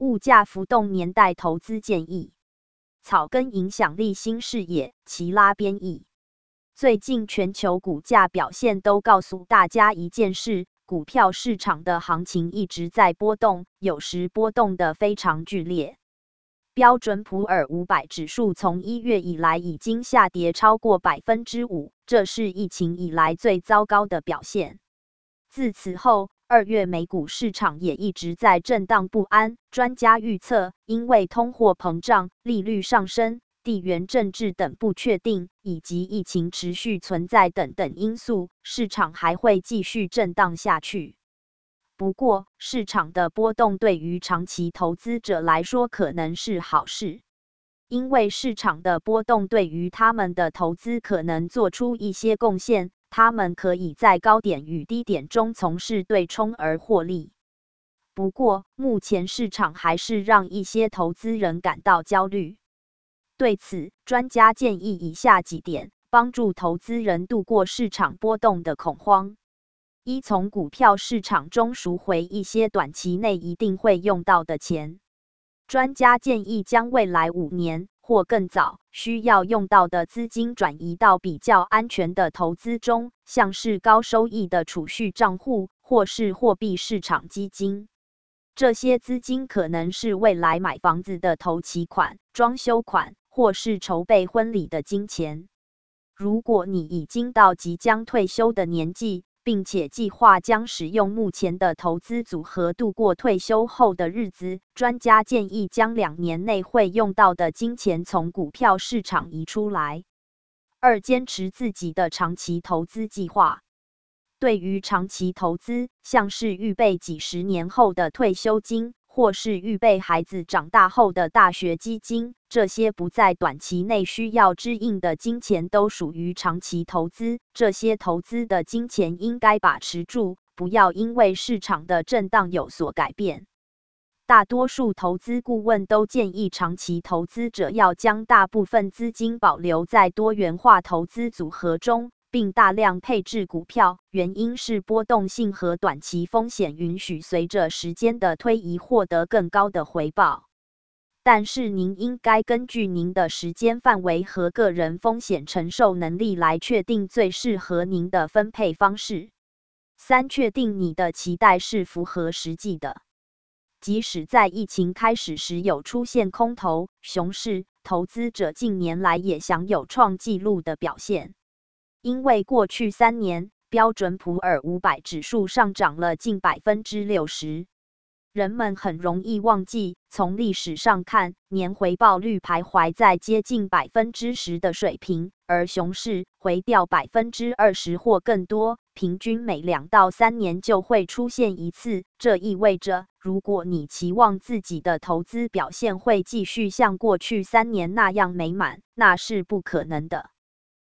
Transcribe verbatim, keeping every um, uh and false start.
物价浮动年代投资建议，草根影响力新视野，齐拉编译。最近全球股价表现都告诉大家一件事，股票市场的行情一直在波动，有时波动得非常剧烈。标准普尔五百指数从一月以来已经下跌超过 百分之五， 这是疫情以来最糟糕的表现。自此后，二月美股市场也一直在震荡不安。专家预测，因为通货膨胀、利率上升、地缘政治等不确定，以及疫情持续存在等等因素，市场还会继续震荡下去。不过，市场的波动对于长期投资者来说可能是好事，因为市场的波动对于他们的投资可能做出一些贡献，他们可以在高点与低点中从事对冲而获利。不过，目前市场还是让一些投资人感到焦虑。对此，专家建议以下几点，帮助投资人度过市场波动的恐慌。一、从股票市场中赎回一些短期内一定会用到的钱。专家建议将未来五年或更早需要用到的资金转移到比较安全的投资中，像是高收益的储蓄账户或是货币市场基金。这些资金可能是未来买房子的头期款、装修款，或是筹备婚礼的金钱。如果你已经到即将退休的年纪，并且计划将使用目前的投资组合度过退休后的日子，专家建议将两年内会用到的金钱从股票市场移出来。二、坚持自己的长期投资计划。对于长期投资，像是预备几十年后的退休金，或是预备孩子长大后的大学基金，这些不在短期内需要支应的金钱都属于长期投资。这些投资的金钱应该把持住，不要因为市场的震荡有所改变。大多数投资顾问都建议长期投资者要将大部分资金保留在多元化投资组合中，并大量配置股票，原因是波动性和短期风险允许随着时间的推移获得更高的回报。但是您应该根据您的时间范围和个人风险承受能力来确定最适合您的分配方式。三、确定你的期待是符合实际的。即使在疫情开始时有出现空头、熊市，投资者近年来也享有创纪录的表现。因为过去三年，标准普尔五百指数上涨了近 百分之六十。人们很容易忘记，从历史上看，年回报率徘徊在接近 百分之十 的水平，而熊市回调 百分之二十 或更多，平均每两到三年就会出现一次。这意味着，如果你期望自己的投资表现会继续像过去三年那样美满，那是不可能的。